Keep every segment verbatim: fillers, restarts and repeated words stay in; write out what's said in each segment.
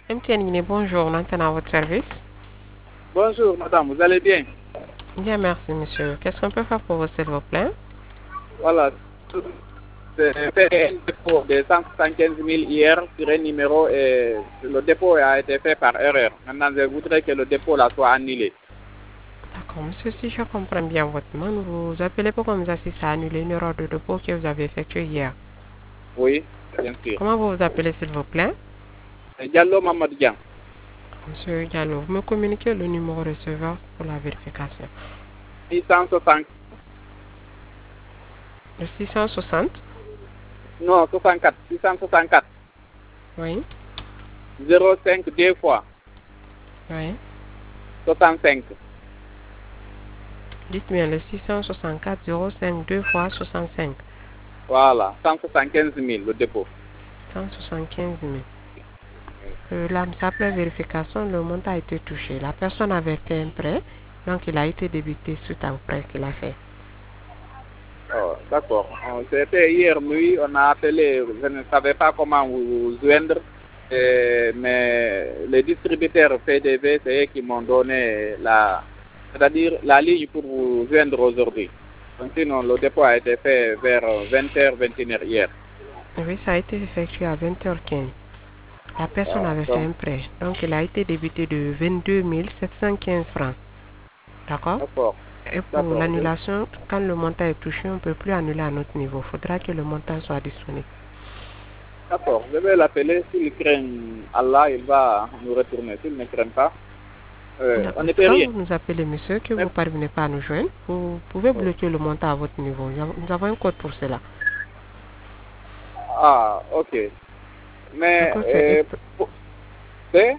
M T N Guinée, bonjour, maintenant à votre service. Bonjour madame, vous allez bien? Bien, merci monsieur. Qu'est-ce qu'on peut faire pour vous, s'il vous plaît? Voilà, j'ai fait un dépôt de cent soixante-quinze mille hier sur un numéro et le dépôt a été fait par erreur. Maintenant, je voudrais que le dépôt là soit annulé. D'accord, monsieur, si je comprends bien votre demande, vous appelez pour comme ça si ça a annulé une erreur de dépôt que vous avez effectuée hier. Oui, bien sûr. Comment vous vous appelez, s'il vous plaît? Diallo Mamadou Dian. Monsieur Diallo, vous me communiquez le numéro receveur pour la vérification. six cent soixante. Le six cent soixante? Non, soixante-quatre. six cent soixante-quatre. Oui. zéro cinq deux fois. Oui. soixante-cinq. Dites bien le six cent soixante-quatre zéro cinq deux fois soixante-cinq. Voilà, cent soixante-quinze mille le dépôt. cent soixante-quinze mille. Euh, la simple vérification, le montant a été touché. La personne avait fait un prêt, donc il a été débité suite au prêt qu'il a fait. Oh, d'accord. C'était hier nuit, on a appelé, je ne savais pas comment vous joindre, et, mais les distributeurs P D V, c'est eux qui m'ont donné la, c'est-à-dire la ligne pour vous joindre aujourd'hui. Donc, sinon, le dépôt a été fait vers vingt heures, vingt et une heures hier. Oui, ça a été effectué à vingt heures quinze. La personne Ah, avait fait donc, un prêt, donc il a été débité de vingt-deux mille sept cent quinze francs. D'accord? d'accord, Et pour d'accord. Je- l'annulation, quand le montant est touché, on ne peut plus annuler à notre niveau. Il faudra que le montant soit disponible. D'accord, je vais l'appeler. S'il craint Allah, il va nous retourner. S'il ne craint pas, euh, on ne peut Quand rien. vous nous appelez, monsieur, que vous ne Même- parvenez pas à nous joindre, vous pouvez oh. bloquer le montant à votre niveau. Nous avons un code pour cela. Ah, ok. Mais, D'accord, c'est euh, pour- c'est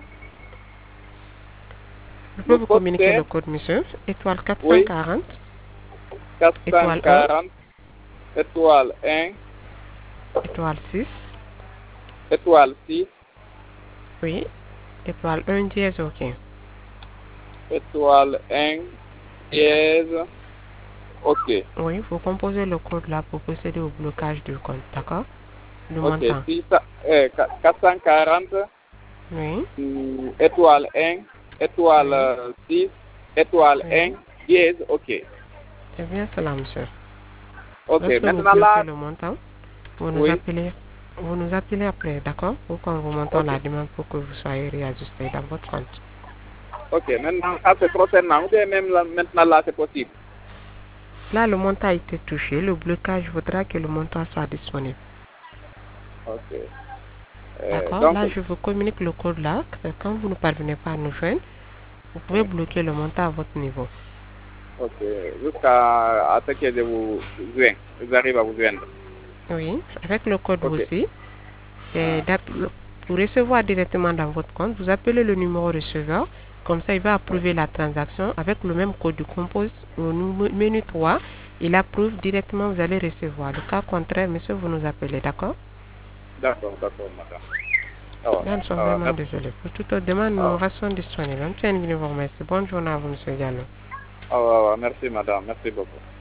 Je peux le vous code, communiquer le c'est, code, monsieur. Étoile quatre cent oui, quarante, étoile un, quatre cent quarante, étoile un, étoile six, étoile six, oui, étoile un dièse, ok. étoile un, dièse, ok. Oui, vous composez le code là pour procéder au blocage du compte, d'accord? Le Ok, montant. six, euh, quatre cent quarante, Oui, mm, étoile un, étoile oui, euh, six, étoile un, oui. dièse, ok. C'est bien cela, monsieur. Ok, Lorsque vous maintenant bloquez là, le montant, vous nous oui, appelez, vous nous appelez après, d'accord? Pour qu'on vous monte ok. la demande pour que vous soyez réajusté dans votre compte. Ok, maintenant, ça c'est prochainement, ou bien même là, maintenant là, c'est possible. Là, le montant a été touché. Le blocage voudra que le montant soit disponible. Ok. Euh, D'accord? donc, Là, je vous communique le code là. Quand vous ne parvenez pas à nous joindre, vous pouvez oui, bloquer le montant à votre niveau. ok, jusqu'à à ce que je vous joigne, j'arrive à vous joindre. Oui, avec le code Ok. aussi. Et Ah, pour recevoir directement dans votre compte, vous appelez le numéro receveur. Comme ça, il va oui. approuver la transaction avec le même code du compose au menu trois. Il approuve directement, vous allez recevoir. Le cas contraire, monsieur, vous nous appelez, d'accord? D'accord, d'accord, madame. Ah, ouais. Là, nous sommes Ah, ouais, vraiment merci. désolés. Pour toute autre demande, Ah, nous ouais. restons disponibles. Bonne journée à vous, monsieur Diallo. Ah, ouais, ouais, merci, madame. Merci beaucoup.